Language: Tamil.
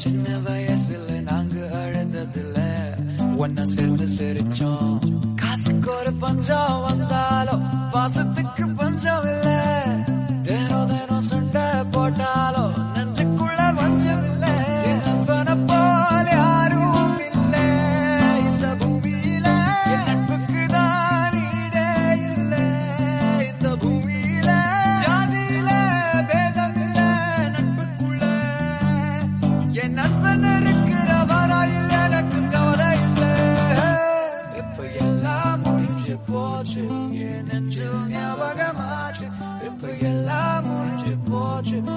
சின்ன வயசுல நாங்க அழுந்ததுல ஒன்ன சேர்ந்து சிரிச்சோம். காசுக்கு ஒரு பஞ்சம் வந்தாலும் பாசத்துக்கு பஞ்சம் இல்ல. தினம் தினம் சண்டை போட்டாலும் நெஞ்சுக்குள்ள பஞ்சம் இல்ல. நண்பனை போல யாரும் இல்ல இந்த பூமியில. என் நட்புக்கு தான் ஈடே இல்ல இந்த பூமியில. ஜாதியில பேதம் இல்ல நட்புக்குள்ள. என் நண்பன் இருக்கிற வரையில் எனக்கு கவலை இல்ல. இப்ப எல்லாம் முடிஞ்சு போச்சு என் நெஞ்சில் ஞாபகமாச்சு. இப்ப எல்லாம் முடிஞ்சு போச்சு